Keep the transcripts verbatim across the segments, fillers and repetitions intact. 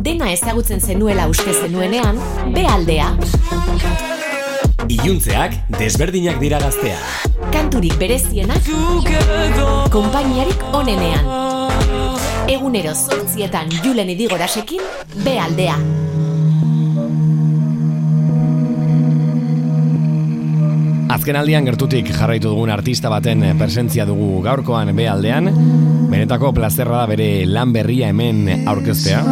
dena ezagutzen zenuela uste zenuenean, be aldea. Iluntzeak desberdinak dira gaztea. Kanturik berezienak, konpainiarik onenean. Egunero zortzietan Julen Idigorasekin, be aldea. Azkenaldian gertutik jarraitu dugun artista baten presentzia dugu gaurkoan be aldean. Benetako plazerra da bere lan berria hemen aurkeztea.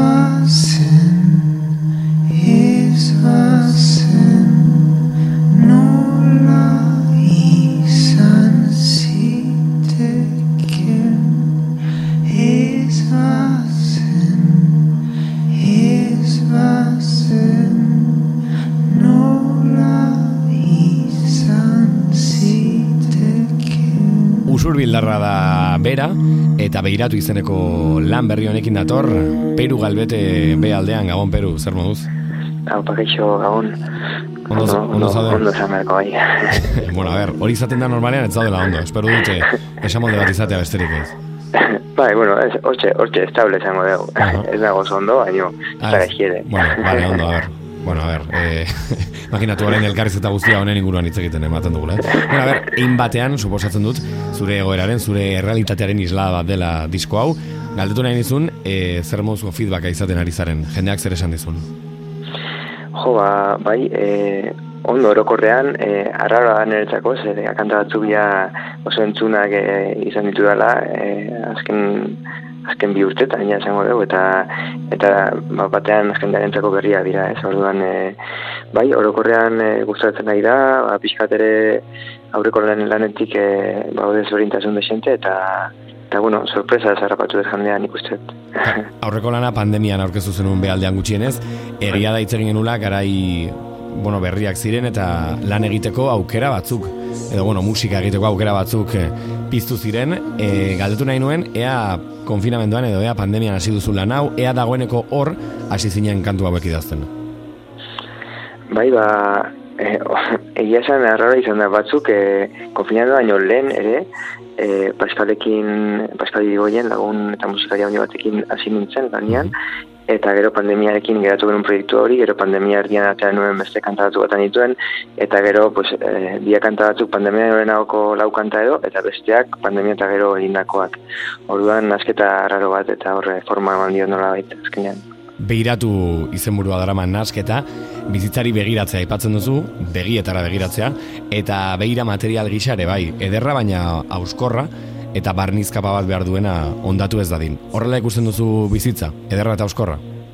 Usurbildarra da bera, eta Begiratu izeneko lan berri honekin dator. Peru Galbete be aldean, Gabon Peru, zer moduz? Hau, pakeixo, Gabon. Ondo, ondo, ondo zaude? Ondo zamerko, bai. Bueno, a ver, hori izaten da normalean ez zaudela ondo. Espero dute esamolde bat izatea besterik ez. Bai, bueno, hortxe, hortxe, estable zango dugu. Uh-huh. Ez dago zondo, baino, ez da gaixere. Bueno, vale, ondo, a ver. Bueno, a ver, eh, imaginatu orain elkarrizketa guztia honen inguruan hitz egiten ematen dugula, eh? Bueno, a ver, egin batean, suposatzen dut, zure egoeraren, zure realitatearen isla bat dela disko hau, galdetu nahi nizun, eh, zer moduko feedbacka izaten ari zaren, jendeak zer esan dizun? Jo, ba, bai, eh, ondo orokorrean, eh, arraroa da niretzako, zer, kanta batzu bia oso entzunak eh, izan ditu dela, eh, azken... azken bi urtetan ja esango dugu, eta eta ba, batean jendearentzako berria dira, ez orduan e, bai, orokorrean e, gustatzen nahi da, ba, pixkat ere aurreko lan lanetik e, ba, desberdintasun desente, eta eta bueno, sorpresa zarrapatu dut jendean ikusten. Aurreko lana pandemian aurkeztu zenuen behaldean gutxienez, egia da hitz egin genula garai bueno, berriak ziren eta lan egiteko aukera batzuk, edo bueno, musika egiteko aukera batzuk e, piztu ziren, e, galdetu nahi nuen, ea konfinamenduan edo ea pandemian hasi duzu lan hau, ea dagoeneko hor hasi zinen kantu hauek idazten. Bai, ba, e, egia esan arrara izan da batzuk, e, konfinamendu baino lehen ere, e, Paskalekin, Paskali Digoien lagun eta musikari handi batekin hasi nintzen lanean, eta gero pandemiarekin geratu genuen proiektu hori, gero pandemia erdian atean nuen beste kanta batzuk batan dituen, eta gero, pues, e, dia kanta batzuk pandemia horren hauko lau kanta edo, eta besteak pandemia eta gero egindakoak. Orduan, nasketa raro bat, eta horre forma eman dio nola baita, azkenean. Begiratu izenburua daraman nasketa, bizitzari begiratzea aipatzen duzu, begietara begiratzea, eta begira material gixare bai, ederra baina hauskorra, eta barnizkapa bat behar duena ondatu ez dadin. Horrela ikusten duzu bizitza, ederra eta hauskorra?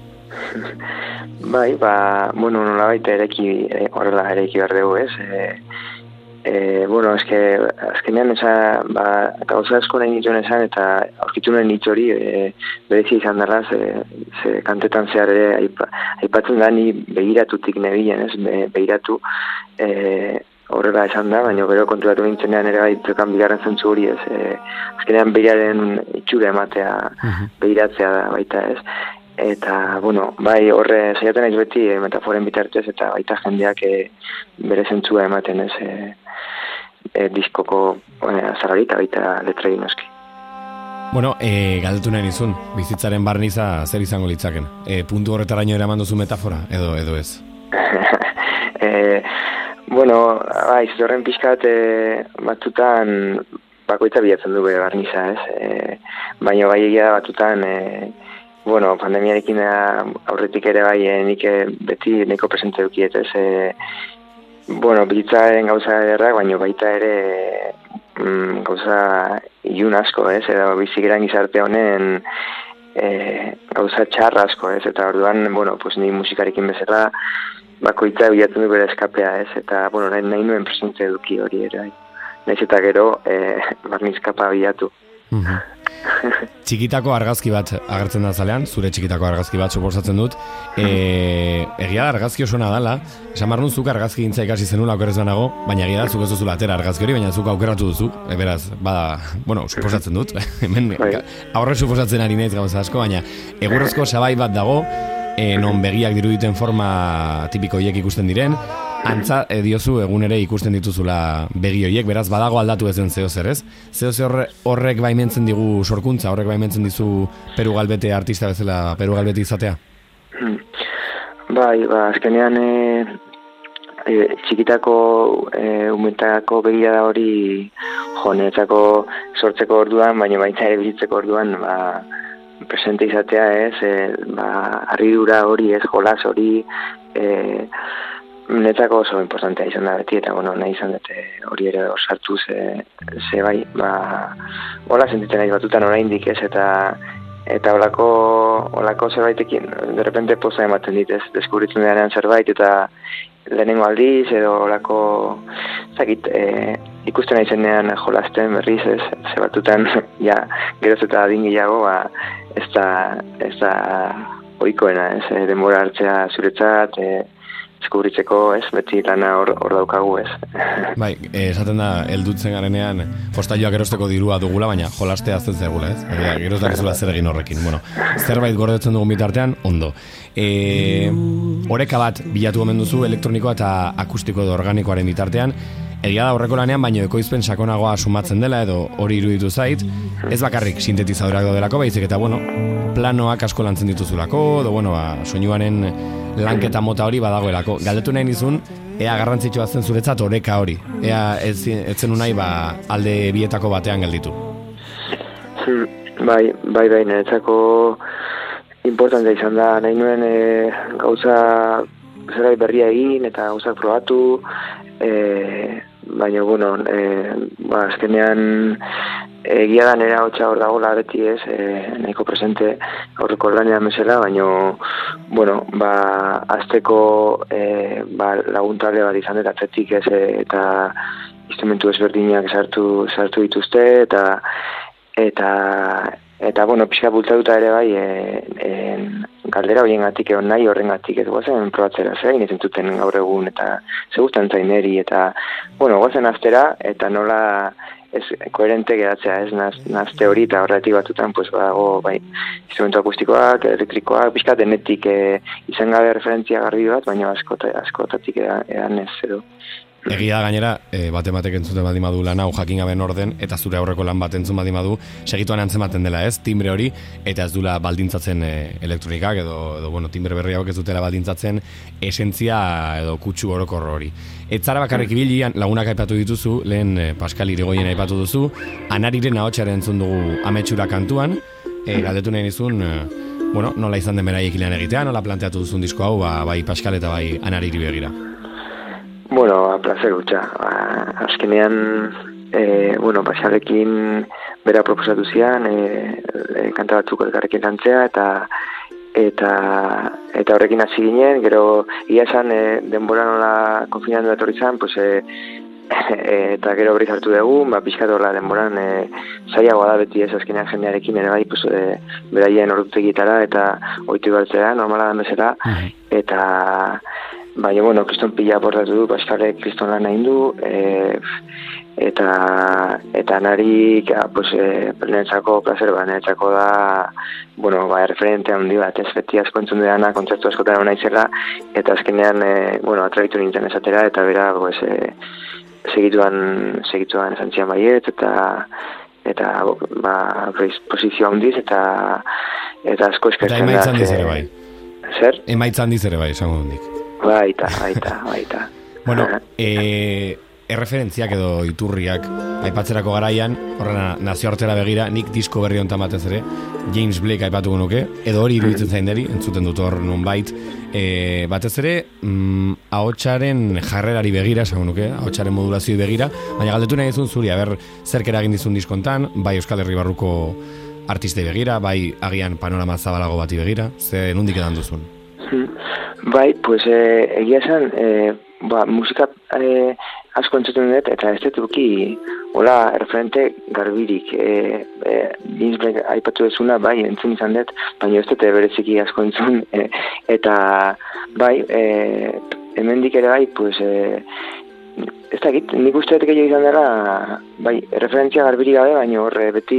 Bai, ba, bueno, nola baita ereki, e, horrela ereki behar dugu, ez? E, e, bueno, eske, azkenean eza, ba, gauza asko nahi nituen esan, eta aurkitu nahi nit hori, e, berezi izan dela, ze, ze kantetan zehar ere, aipa, aipatzen da ni begiratutik nebilen, ez? Be, begiratu, e, horrela esan da, baina gero konturatu nintzenean ere baitzekan bigarren zentzu hori ez. E, azkenean begiraren itxura ematea, uh-huh. begiratzea da baita ez. Eta, bueno, bai horre saiatzen naiz beti e, metaforen bitartez eta baita jendeak e, bere zentzua ematen ez e, e, diskoko e, azarari eta baita letra egin noski. Bueno, e, galdetu nahi nizun, bizitzaren barniza zer izango litzaken? E, puntu horretaraino eraman duzu metafora, edo edo ez? e, Bueno, bai, zorren pixkat e, batutan bakoitza bilatzen du bere barniza, ez? E, baina bai egia batutan, e, bueno, pandemiarekin aurretik ere bai, e, nik beti neko presente dukiet, ez? E, bueno, bizitzaren gauza ederrak, baina baita ere mm, gauza ilun asko, ez? Edo bizikiran gizarte honen e, gauza txarra asko, ez? Eta orduan, bueno, pues ni musikarekin bezala bakoitza bilatzen du bere eskapea, ez? Eta, bueno, nahi, nahi nuen presente eduki hori ere. Naiz eta gero, e, barnizkapa bilatu. Uh-huh. Txikitako argazki bat agertzen da zalean, zure txikitako argazki bat suposatzen dut. E, egia da argazki oso nadala, esan barnun zuk argazki gintza ikasi zenula okerrez banago, baina egia da zuk ez duzu latera argazki hori, baina zuk aukeratu duzu, e, beraz, bada, bueno, suposatzen dut, hemen, aurre suposatzen ari naiz gauza asko, baina egurrezko sabai bat dago, E, non begiak diruditen forma tipiko hiek ikusten diren, antza e, diozu egun ere ikusten dituzula begi horiek, beraz badago aldatu ezen zeo zer, ez? Zeo zer horre, horrek baimentzen digu sorkuntza, horrek baimentzen dizu Peru Galbete artista bezala Peru Galbete izatea? Bai, ba, azkenean e, e, txikitako e, umetako begirada hori jonetzako sortzeko orduan, baina baita ere bizitzeko orduan, ba, presente izatea ez, e, ba, harridura hori ez, jolas hori, e, netzako oso importantea izan da beti, eta bueno, nahi izan dute hori ere osartu ze, ze bai, ba, hola sentitzen nahi batutan oraindik ez, eta eta holako holako zerbaitekin de repente poza ematen dit ez, deskubritzen denean zerbait, eta lehenengo aldiz, edo holako zakit, e, ikusten nahi zenean jolasten berriz ez, ze batutan, ja, geroz eta adingiago, ba, ez da, ez da ohikoena ez, e, denbora hartzea zuretzat, e, deskubritzeko, ez, beti lana hor, hor daukagu, ez. Bai, esaten da, heldutzen garenean, postailloak erosteko dirua dugula, baina jolastea azten zegula, ez? Eta geroz dakizula zer egin horrekin. Bueno, zerbait gordetzen dugun bitartean, ondo. E, oreka bat bilatu gomen duzu elektronikoa eta akustiko edo organikoaren bitartean, egia da horreko lanean, baino ekoizpen sakonagoa sumatzen dela edo hori iruditu zait, ez bakarrik sintetizadorak daudelako, baizik eta, bueno, planoak asko lantzen dituzulako, edo, bueno, ba, soinuaren lanketa mota hori badagoelako. Galdetu nahi nizun, ea garrantzitsua zen zuretzat oreka hori. Ea ez, ez zen unai ba, alde bietako batean gelditu. Bai, bai, bai, niretzako importantea izan da, nahi nuen e, gauza zerbait berria egin eta gauzak probatu, e, baina, bueno, e, ba, azkenean egia da nera hotxa hor dagoela beti ez, e, nahiko presente aurreko lanean bezala, baina, bueno, ba, azteko e, ba, laguntale bat izan dut atzetik ez, e, eta instrumentu ezberdinak sartu, sartu dituzte, eta eta eta bueno, pixka bultzatuta ere bai e, e, galdera horien gatik egon nahi horren gatik ez guazen probatzera zein ez entzuten gaur egun eta zegustan zaineri eta bueno, guazen aztera eta nola ez koherente geratzea ez naz, nazte hori eta horretik batutan pues badago bai instrumentu akustikoak, elektrikoak, pixka denetik e, izan gabe referentzia garbi bat, baina askota, askotatik edan ez edo. Egia da gainera, e, bate batek entzuten badimadu lan hau jakin gaben orden, eta zure aurreko lan bat entzun badimadu, segituan antzematen dela ez, timbre hori, eta ez dula baldintzatzen e, elektronikak, edo, edo bueno, timbre berri hauek ez dutela baldintzatzen esentzia edo kutsu orokor hori. Ez zara bakarrik ibili, lagunak aipatu dituzu, lehen e, Pascal Irigoyen aipatu duzu, Anariren ahotsaren entzun dugu ametsura kantuan, e, galdetu nahi nizun, e, bueno, nola izan den beraiek ilean egitea, nola planteatu duzun disko hau, ba, bai Pascal eta bai Anariri begira. Bueno, a placer gutxa. Azkenean, e, bueno, Pascalekin bera proposatu zian, e, e, kanta batzuk elkarrekin lantzea, eta eta eta horrekin hasi ginen, gero ia esan e, denbora nola konfinandu etorri zan, pues, e, e, eta gero berriz hartu dugu, ba, pixkatola denboran e, zailagoa da beti ez azkenean jendearekin ere bai, pues, e, beraien ordutegitara eta ohitu galtzea, normala den bezala, eta baina, bueno, kriston pila aportatu du, Pascalek kriston lan nahi du, e, eta eta narik, pues, e, niretzako placer bat, niretzako da, bueno, ba, referente handi bat, ez beti asko entzun dudana, kontzertu askotan hona izela, eta azkenean, e, bueno, atraitu nintzen esatera, eta bera, pues, e, segituan, segituan esan zian baiet, eta eta, ba, posizio handiz, eta eta asko eskertzen da. Eta emaitzan diz ere bai. Zer? Emaitzan diz ere bai, esango dundik. Baita, baita, baita. Bueno, e, erreferentziak edo iturriak aipatzerako garaian, horrena nazioartera begira, nik disko berri honetan batez ere, James Blake aipatuko nuke, edo hori iruditzen zainderi, entzuten dut hor nonbait, e, batez ere, mm, ahotsaren jarrerari begira, esango nuke, ahotsaren modulazioi begira, baina galdetu nahi dizun zuri, aber, zerk eragin dizun diskontan, bai Euskal Herri barruko artistei begira, bai agian panorama zabalago bati begira, ze nondik edan duzun? Bai, pues eh, egia esan, eh, ba, musika eh, asko entzuten dut, eta ez dut duki, hola, referente garbirik. Eh, eh, James Blake aipatu dezuna, bai, entzun izan dut, baina ez dut bereziki asko entzun, eh, eta bai, eh, hemendik ere bai, pues, eh, ez dakit, nik uste dut gehiago izan dela, bai, referentzia garbirik gabe, baina horre beti,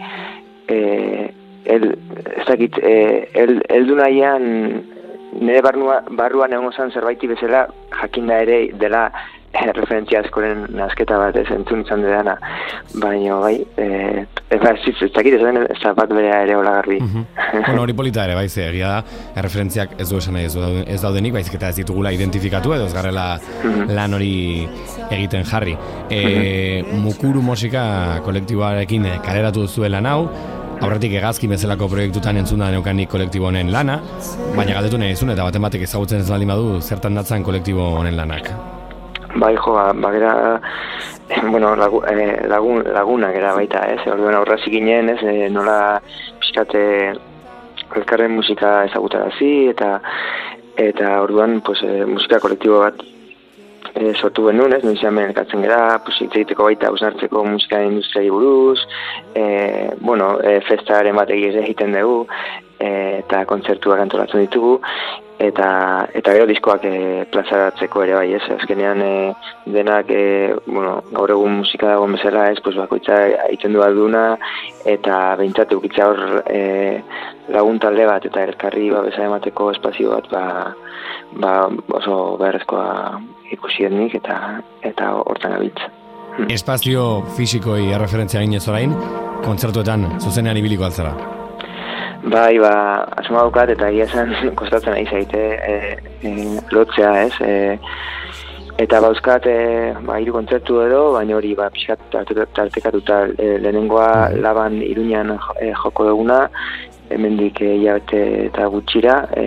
eh, el, ez dakit, eh, el, eldu nahian, nire barrua, barruan egon zan zerbaiti bezala jakinda ere dela referentzia askoren nasketa bat ez entzun izan dena, baina bai, e, ez dakit ez da bat berea ere hola garbi. Mm-hmm. Bueno, hori polita ere, bai, ze, egia da, erreferentziak ez du esan nahi ez, dauden, ez daudenik, baizik eta ez ditugula identifikatu edo ez garrela mm-hmm. lan hori egiten jarri. E, mm-hmm. Mukuru musika kolektiboarekin kaleratu duzuela nau, aurretik Hegazkin bezalako proiektutan entzuna neukanik kolektibo honen lana, baina galdetu nahi izun eta baten batek ezagutzen ez baldin badu zertan datzan kolektibo honen lanak. Bai, jo, ba, gera, bueno, lagu, eh, lagun, laguna gera baita, ez, orduan aurrazik ginen, ez, eh, nola pixkate elkarren musika ezagutarazi, eta eta orduan, pues, eh, musika kolektibo bat E, sortu genuen, ez, noizean elkartzen gara, pues, itzeiteko baita ausnartzeko musika industriari buruz, e, bueno, e, festaren bat egiten dugu, e, eta kontzertuak antolatzen ditugu, eta eta gero diskoak e, plazaratzeko ere bai, ez, azkenean e, denak, e, bueno, gaur egun musika dagoen bezala, ez, pues, bakoitza egiten du alduna, eta behintzat eukitza hor e, lagun talde bat, eta elkarri ba, bezala emateko espazio bat, ba, ba oso beharrezkoa ikusiennik eta eta hortan gabiltza. Espazio fisikoi erreferentzia ginez orain, kontzertuetan zuzenean ibiliko altzara? Bai, ba, asuma dukat eta egia esan kostatzen ari zaite e, e, lotzea, ez? E, eta bauzkat e, ba, hiru kontzertu edo, baina hori ba, pixkat tartekatuta e, lehenengoa laban Iruñan e, joko duguna, hemendik hilabete e, eta gutxira, e,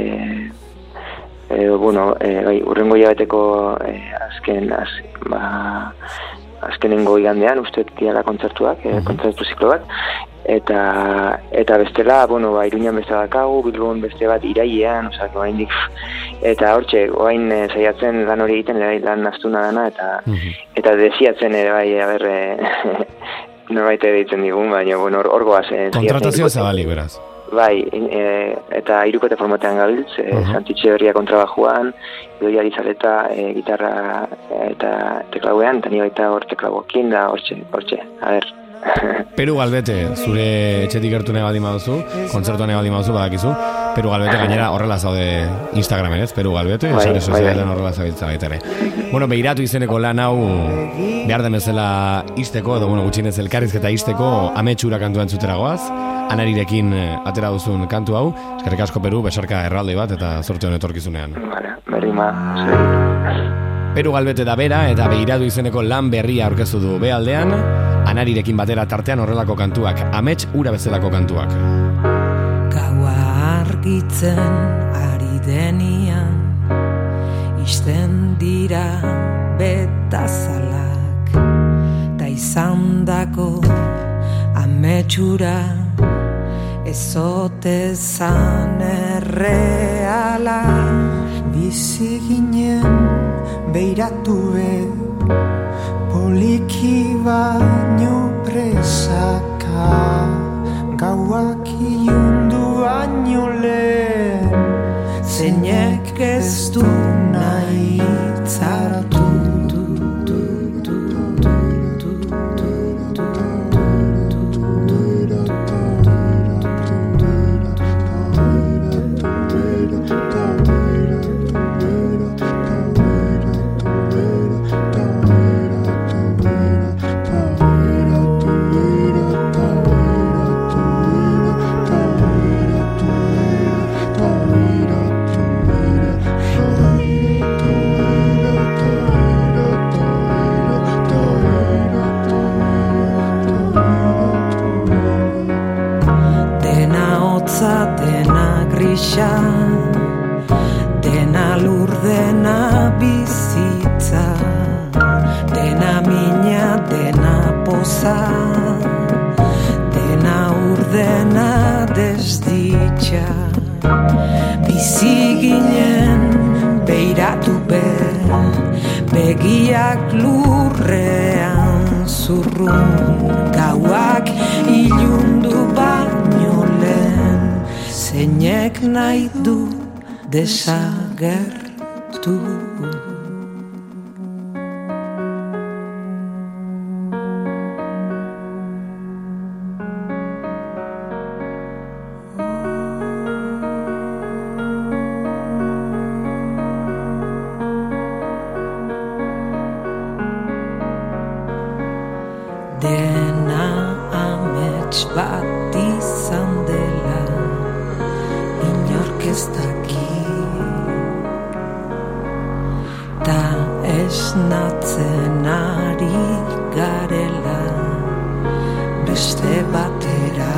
E, bueno, e, bai, urrengo hilabeteko e, azken az, ba, azkenengo igandean uste diala kontzertuak, e, kontzertu ziklo bat, eta eta bestela, bueno, ba, Iruñan beste dakagu, Bilbon beste bat irailean, osak, oraindik, eta hortxe, orain e, saiatzen lan hori egiten, ere, lan astuna dana, eta mm-hmm. eta desiatzen ere, bai, aber, e, norbait ere ditzen digun, baina, bueno, hor goaz. E, Kontratazioa zabalik, beraz. Bai, e, eta hirukote formatean gabiltz, e, uh-huh. Santitxe Berria kontrabajuan, Idoia Lizareta e, gitarra eta teklauean, eta ni baita hor teklauekin da, hortxe, hortxe, a ber. Peru Galbete, zure etxetik gertu nahi baldin baduzu, kontzertuan nahi baldin baduzu, badakizu, Peru Galbete gainera horrela zaude Instagramen, ez? Peru Galbete, bai, sare sozialetan horrela zabiltza baita ere. Bueno, Beiratu izeneko lan hau behar den bezala izteko, edo bueno, gutxienez elkarrizketa izteko ametsura kantua entzutera goaz, Anarirekin atera duzun kantu hau, eskerrik asko Peru, besarka erraldoi bat eta zorte honet etorkizunean. Vale, berrima, Peru Galbete da bera eta Beiratu izeneko lan berria aurkeztu du bealdean, Anarirekin batera tartean horrelako kantuak, amets ura bezalako kantuak. Gaua argitzen ari denian, isten dira betazalak, ta izan dako ametsura ezote zan erreala. Bizi ginen Beiratue poliki baino presaka, gauak ilundu baino lehen, zeinek ez du nahi itzaratu. Dena lur, dena bizitza, dena mina, dena poza, dena ur, dena desditxa. Bizi ginen Beiratu be, begiak lurrean zurrun, gauak ilundu baino lehen, zeinek nahi du desagertu. ez daki ta esnatzen ari garela beste batera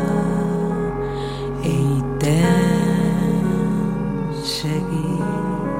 Segi